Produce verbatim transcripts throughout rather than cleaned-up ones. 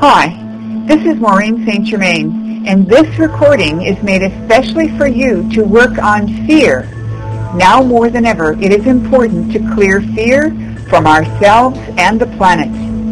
Hi, this is Maureen Saint Germain, and this recording is made especially for you to work on fear. Now more than ever, it is important to clear fear from ourselves and the planet.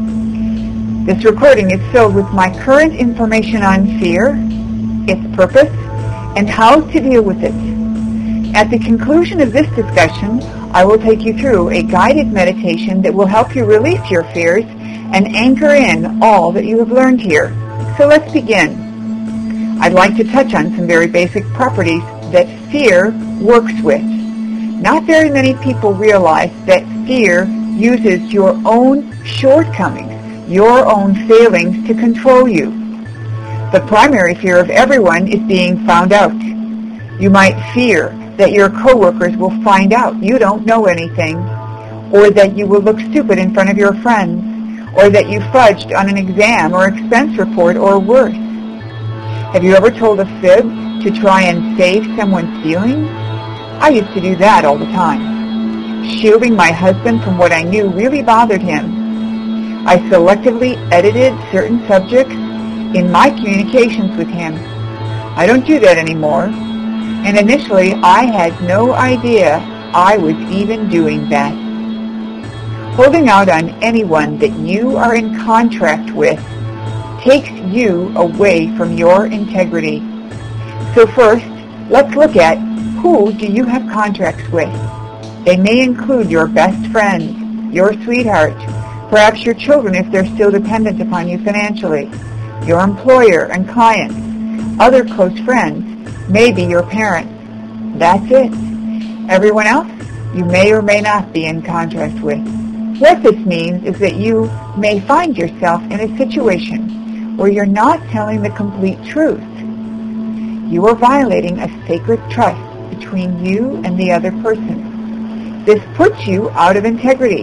This recording is filled with my current information on fear, its purpose, and how to deal with it. At the conclusion of this discussion, I will take you through a guided meditation that will help you release your fears and anchor in all that you have learned here. So let's begin. I'd like to touch on some very basic properties that fear works with. Not very many people realize that fear uses your own shortcomings, your own failings to control you. The primary fear of everyone is being found out. You might fear that your coworkers will find out you don't know anything, or that you will look stupid in front of your friends, or that you fudged on an exam or expense report, or worse. Have you ever told a fib to try and save someone's feelings? I used to do that all the time. Shielding my husband from what I knew really bothered him. I selectively edited certain subjects in my communications with him. I don't do that anymore, and initially I had no idea I was even doing that. Holding out on anyone that you are in contract with takes you away from your integrity. So first, let's look at who do you have contracts with. They may include your best friends, your sweetheart, perhaps your children if they're still dependent upon you financially, your employer and clients, other close friends, maybe your parents. That's it. Everyone else you may or may not be in contract with. What this means is that you may find yourself in a situation where you're not telling the complete truth. You are violating a sacred trust between you and the other person. This puts you out of integrity.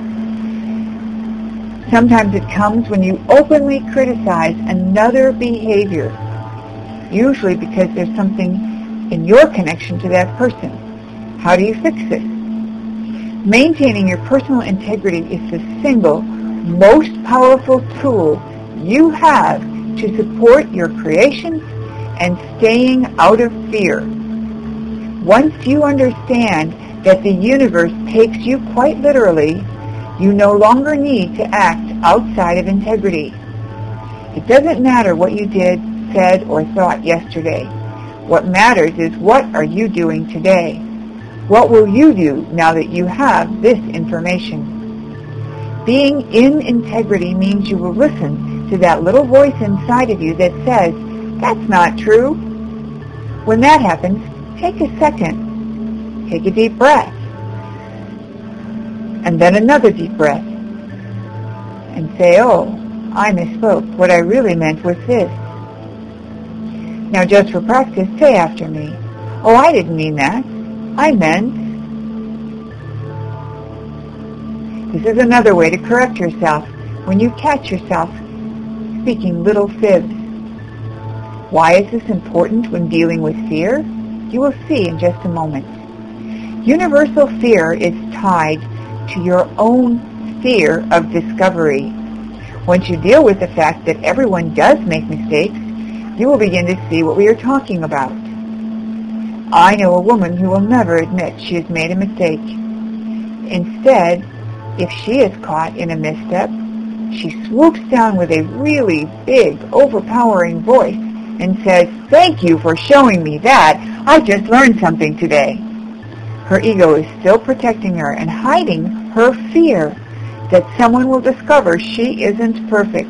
Sometimes it comes when you openly criticize another behavior, usually because there's something in your connection to that person. How do you fix this? Maintaining your personal integrity is the single most powerful tool you have to support your creations and staying out of fear. Once you understand that the universe takes you quite literally, you no longer need to act outside of integrity. It doesn't matter what you did, said, or thought yesterday. What matters is what are you doing today? What will you do now that you have this information? Being in integrity means you will listen to that little voice inside of you that says, that's not true. When that happens, take a second. Take a deep breath. And then another deep breath. And say, oh, I misspoke. What I really meant was this. Now just for practice, say after me, oh, I didn't mean that. I meant. This is another way to correct yourself when you catch yourself speaking little fibs. Why is this important when dealing with fear? You will see in just a moment. Universal fear is tied to your own fear of discovery. Once you deal with the fact that everyone does make mistakes, you will begin to see what we are talking about. I know a woman who will never admit she has made a mistake. Instead, if she is caught in a misstep, she swoops down with a really big, overpowering voice and says, thank you for showing me that. I just learned something today. Her ego is still protecting her and hiding her fear that someone will discover she isn't perfect.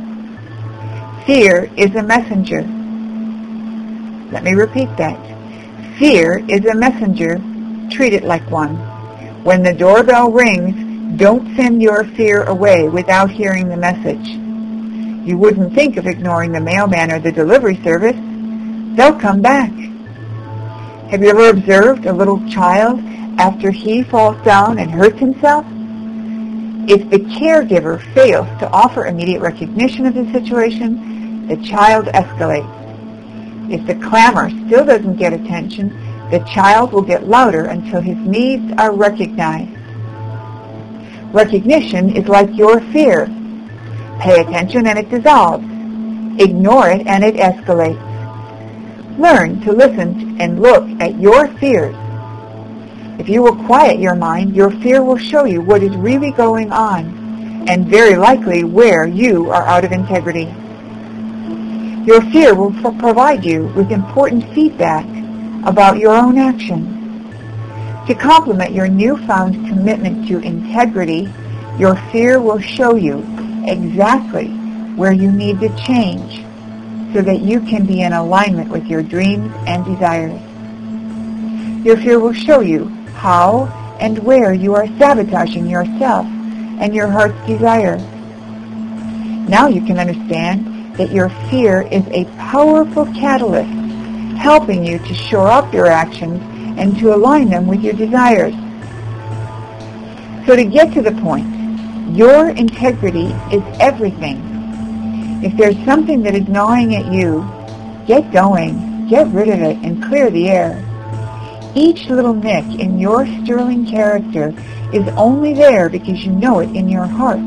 Fear is a messenger. Let me repeat that. Fear is a messenger. Treat it like one. When the doorbell rings, don't send your fear away without hearing the message. You wouldn't think of ignoring the mailman or the delivery service. They'll come back. Have you ever observed a little child after he falls down and hurts himself? If the caregiver fails to offer immediate recognition of the situation, the child escalates. If the clamor still doesn't get attention, the child will get louder until his needs are recognized. Recognition is like your fear. Pay attention and it dissolves. Ignore it and it escalates. Learn to listen and look at your fears. If you will quiet your mind, your fear will show you what is really going on, and very likely where you are out of integrity. Your fear will pro- provide you with important feedback about your own actions. To complement your newfound commitment to integrity, your fear will show you exactly where you need to change so that you can be in alignment with your dreams and desires. Your fear will show you how and where you are sabotaging yourself and your heart's desire. Now you can understand that your fear is a powerful catalyst helping you to shore up your actions and to align them with your desires. So to get to the point, your integrity is everything. If there's something that is gnawing at you, get going, get rid of it, and clear the air. Each little nick in your sterling character is only there because you know it in your heart.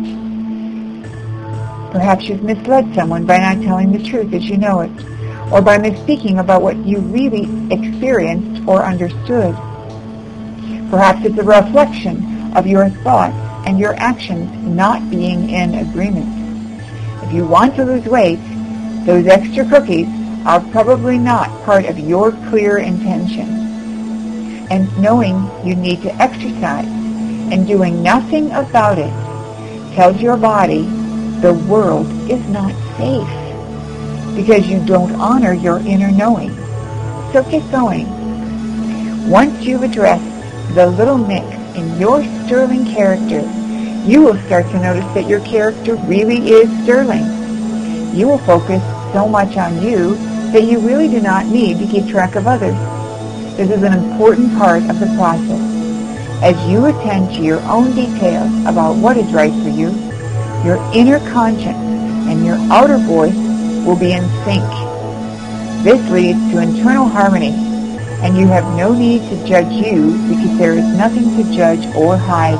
Perhaps you've misled someone by not telling the truth as you know it, or by misspeaking about what you really experienced or understood. Perhaps it's a reflection of your thoughts and your actions not being in agreement. If you want to lose weight, those extra cookies are probably not part of your clear intention. And knowing you need to exercise and doing nothing about it tells your body the world is not safe because you don't honor your inner knowing. So get going. Once you've addressed the little nick in your sterling character, you will start to notice that your character really is sterling. You will focus so much on you that you really do not need to keep track of others. This is an important part of the process. As you attend to your own details about what is right for you, your inner conscience and your outer voice will be in sync. This leads to internal harmony, and you have no need to judge you because there is nothing to judge or hide.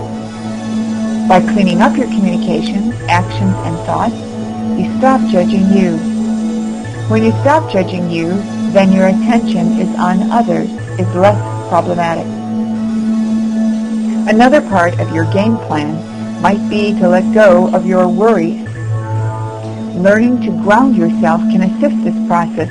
By cleaning up your communications, actions, and thoughts, you stop judging you. When you stop judging you, then your attention is on others, is less problematic. Another part of your game plan might be to let go of your worries. Learning to ground yourself can assist this process.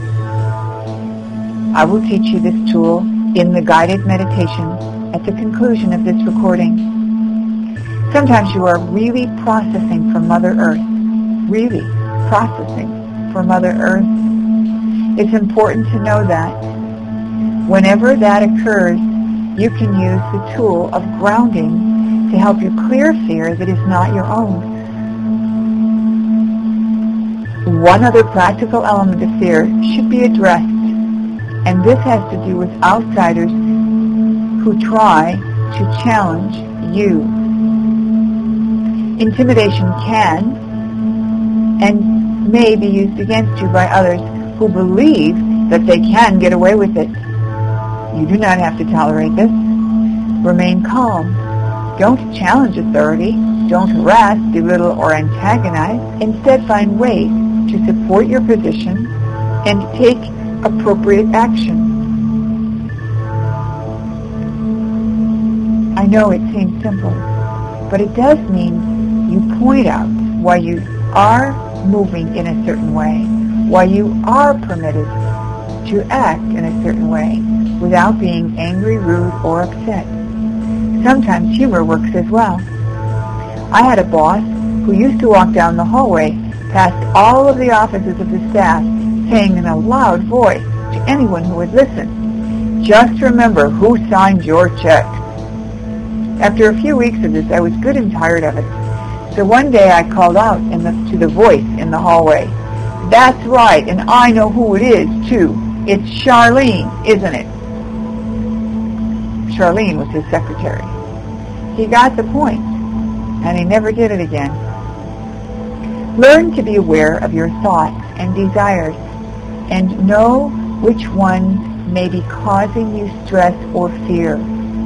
I will teach you this tool in the guided meditation at the conclusion of this recording. Sometimes you are really processing for Mother Earth, really processing for Mother Earth. It's important to know that. Whenever that occurs, you can use the tool of grounding to help you clear fear that is not your own. One other practical element of fear should be addressed, and this has to do with outsiders who try to challenge you. Intimidation can and may be used against you by others who believe that they can get away with it. You do not have to tolerate this. Remain calm. Don't challenge authority. Don't harass, belittle, or antagonize. Instead, find ways to support your position and take appropriate action. I know it seems simple, but it does mean you point out why you are moving in a certain way, why you are permitted to act in a certain way without being angry, rude, or upset. Sometimes humor works as well. I had a boss who used to walk down the hallway past all of the offices of the staff saying in a loud voice to anyone who would listen, "Just remember who signed your check." After a few weeks of this, I was good and tired of it. So one day I called out in the, to the voice in the hallway, "That's right, and I know who it is, too. It's Charlene, isn't it?" Charlene was his secretary. He got the point, and he never did it again. Learn to be aware of your thoughts and desires, and know which ones may be causing you stress or fear.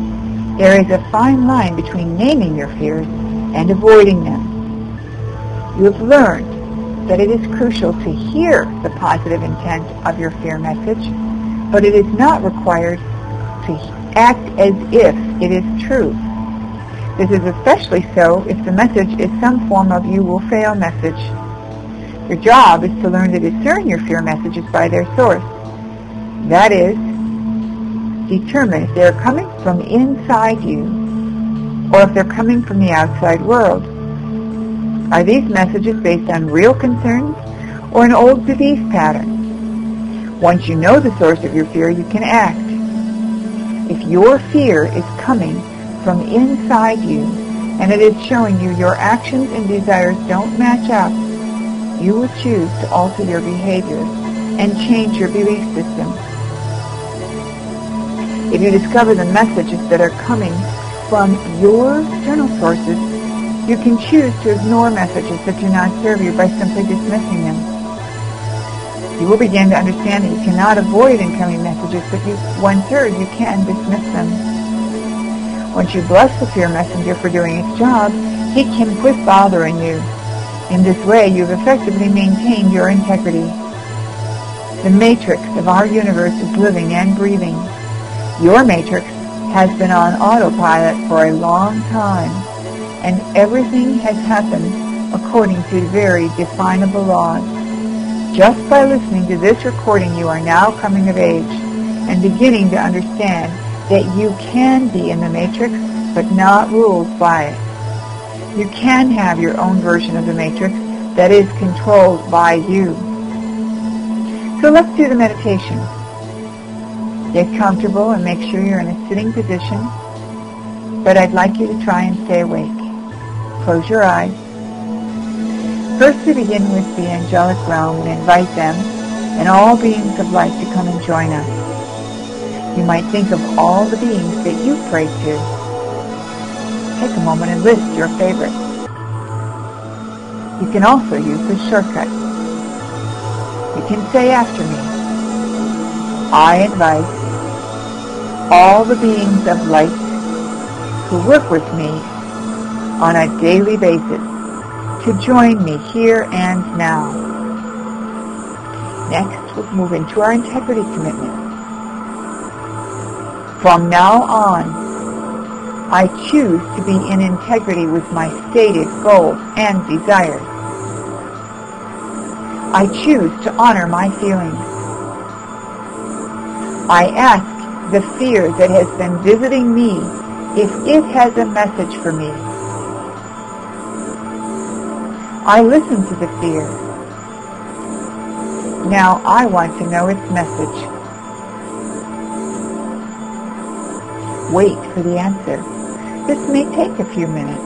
There is a fine line between naming your fears and avoiding them. You have learned that it is crucial to hear the positive intent of your fear message, but it is not required to act as if it is true. This is especially so if the message is some form of you will fail message. Your job is to learn to discern your fear messages by their source. That is, determine if they're coming from inside you or if they're coming from the outside world. Are these messages based on real concerns or an old belief pattern? Once you know the source of your fear, you can act. If your fear is coming from inside you and it is showing you your actions and desires don't match up, you will choose to alter your behavior and change your belief system. If you discover the messages that are coming from your external sources, you can choose to ignore messages that do not serve you by simply dismissing them. You will begin to understand that you cannot avoid incoming messages, but you, once heard, you can dismiss them. Once you bless the fear messenger for doing its job, he can quit bothering you. In this way, you've effectively maintained your integrity. The matrix of our universe is living and breathing. Your matrix has been on autopilot for a long time, and everything has happened according to very definable laws. Just by listening to this recording, you are now coming of age and beginning to understand that you can be in the matrix, but not ruled by it. You can have your own version of the matrix that is controlled by you. So let's do the meditation. Get comfortable and make sure you're in a sitting position, but I'd like you to try and stay awake. Close your eyes. First, we begin with the angelic realm and invite them and all beings of light to come and join us. You might think of all the beings that you pray to. Take a moment and list your favorites. You can also use this shortcut. You can say after me, I invite all the beings of light who work with me on a daily basis to join me here and now. Next, we'll move into our integrity commitment. From now on, I choose to be in integrity with my stated goals and desires. I choose to honor my feelings. I ask the fear that has been visiting me if it has a message for me. I listen to the fear. Now I want to know its message. Wait for the answer. This may take a few minutes.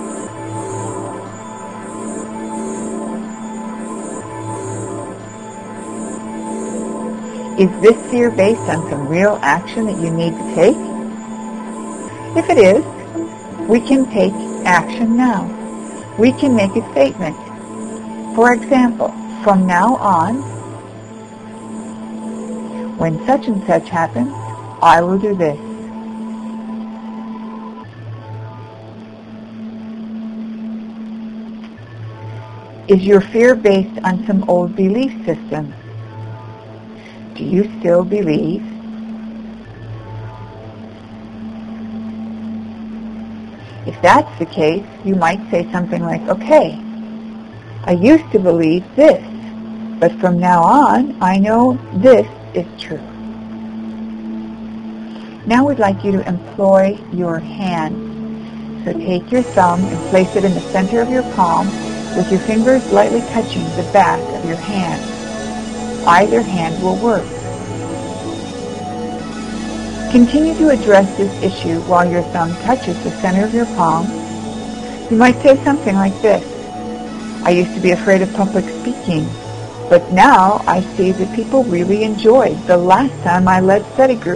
Is this fear based on some real action that you need to take? If it is, we can take action now. We can make a statement. For example, from now on, when such and such happens, I will do this. Is your fear based on some old belief system? Do you still believe? If that's the case, you might say something like, okay, I used to believe this, but from now on, I know this is true. Now we'd like you to employ your hand. So take your thumb and place it in the center of your palm with your fingers lightly touching the back of your hand. Either hand will work. Continue to address this issue while your thumb touches the center of your palm. You might say something like this. I used to be afraid of public speaking, but now I see that people really enjoyed the last time I led study group.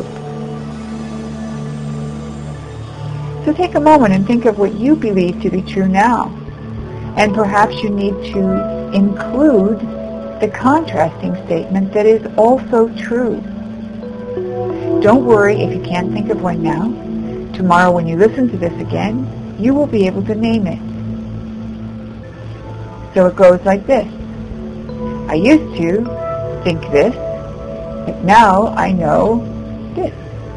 So take a moment and think of what you believe to be true now. And perhaps you need to include the contrasting statement that is also true. Don't worry if you can't think of one now. Tomorrow when you listen to this again, you will be able to name it. So it goes like this. I used to think this, but now I know this.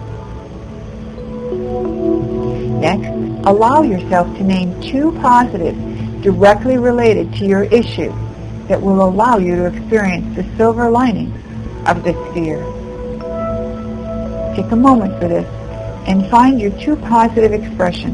Next, allow yourself to name two positives directly related to your issue that will allow you to experience the silver lining of this fear. Take a moment for this and find your two positive expressions.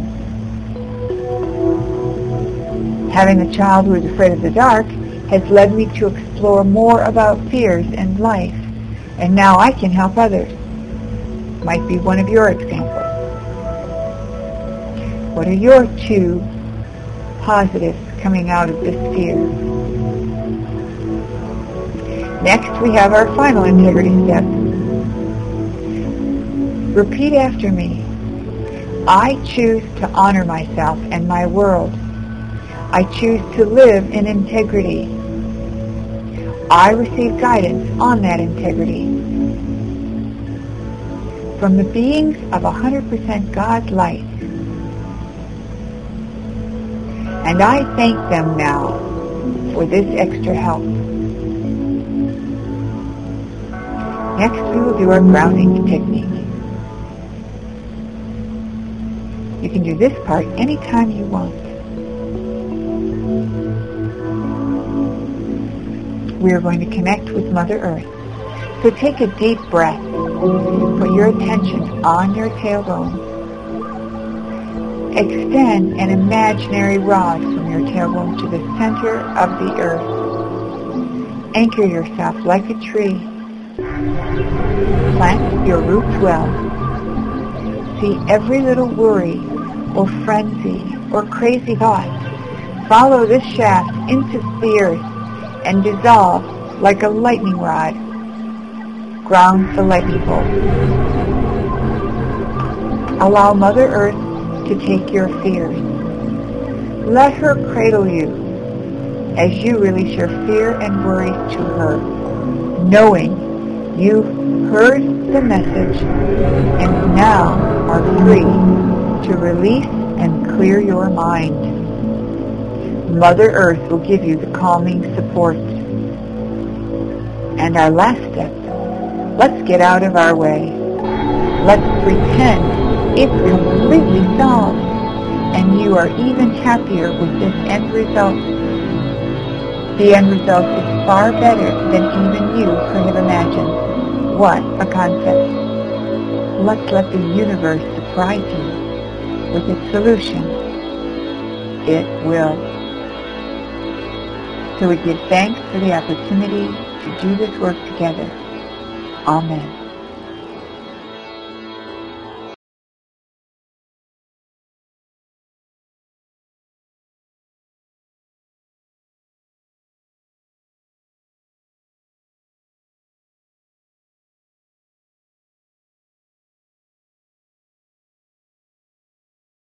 Having a child who is afraid of the dark has led me to explore more about fears and life, and now I can help others. Might be one of your examples. What are your two positives coming out of this fear? Next, we have our final integrity step. Repeat after me. I choose to honor myself and my world. I choose to live in integrity. I receive guidance on that integrity from the beings of one hundred percent God's light. And I thank them now for this extra help. Next, we will do our grounding technique. You can do this part anytime you want. We are going to connect with Mother Earth. So take a deep breath. Put your attention on your tailbone. Extend an imaginary rod from your tailbone to the center of the earth. Anchor yourself like a tree. Plant your roots well. See every little worry or frenzy or crazy thought. Follow this shaft into the earth and dissolve like a lightning rod. Ground the lightning bolt. Allow Mother Earth to take your fears. Let her cradle you as you release your fear and worry to her, knowing you've heard the message and now are free to release and clear your mind. Mother Earth will give you the calming support. And our last step, let's get out of our way. Let's pretend it's completely solved and you are even happier with this end result. The end result is far better than even you could have imagined. What a concept. Let's let the universe surprise you with its solution. It will. So we give thanks for the opportunity to do this work together. Amen.